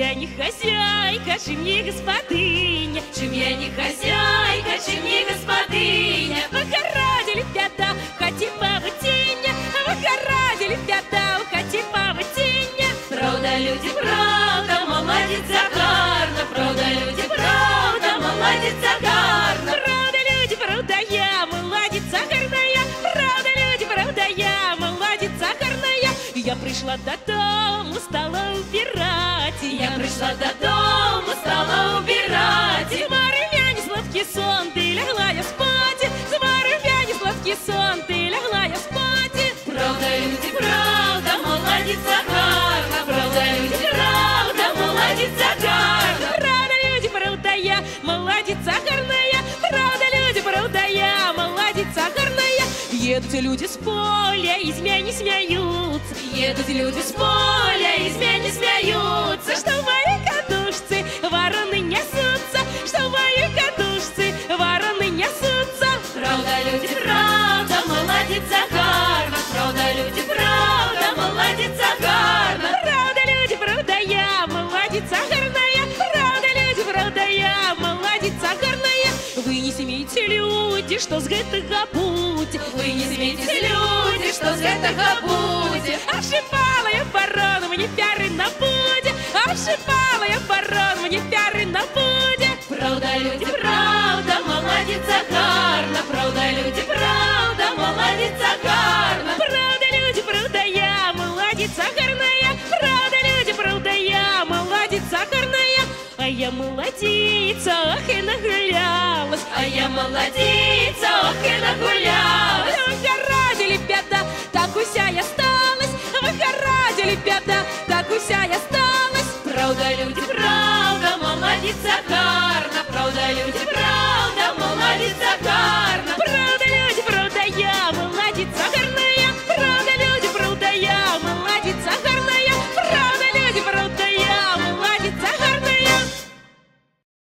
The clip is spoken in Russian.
я не хозяйка, чим не господиня, Чим я не хозяйка, чим не господиня. выгородили пята в хаті павутіння, выгородили пята в хаті павутіння. Правда, люди, правда, молодиця гарна. Правда, люди, правда, молодиця гарна. Правда, люди, правда, я молодиця гарная. Правда, люди, правда, я молодиця гарная. Я прийшла додому, стала убирать. Я прийшла додому, стала убирать. Змарив я не сладкий сон, ти лягла я спати. Змарив я не сладкий сон, ти лягла я спати. Правда, люди, правда, молодиця гарна. Правда, люди, правда, молодиця гарна. Правда, люди, правда, я молодиця гарная. Правда, люди, правда, я молодиця гарная. Едут люди с поля, из меня не смеются. Едут люди с поля, из меня не смеются. Что в моей кадушце вороны несутся, что в моей кадушце вороны несутся. Правда, люди, правда, молодиця гарна. Правда, люди, правда, молодиця гарна. Правда, люди, правда, я молодиця гарная. Правда, люди, правда, я молодиця гарная. Вы не смейте, люди, что с гэтага будзе. Вы не смейте, люди, что с гэтага будзе. Обшипала я барон, мне пяры на пуде. Обшипала я барон, мне пяры на пуде. Правда, люди, правда, молодиця гарна. Правда, люди, правда, молодиця гарна. Правда, люди, правда, я молодиця гарная. Правда, люди, правда, я молодиця гарная. А я молодица, ах, и нагулялась. А я молодица, ох и нагулялась. Выгородили пята, так уся я осталась. Выгородили пята, так уся я осталась. Правда, люди, правда, молодиця гарна. Правда, люди, правда.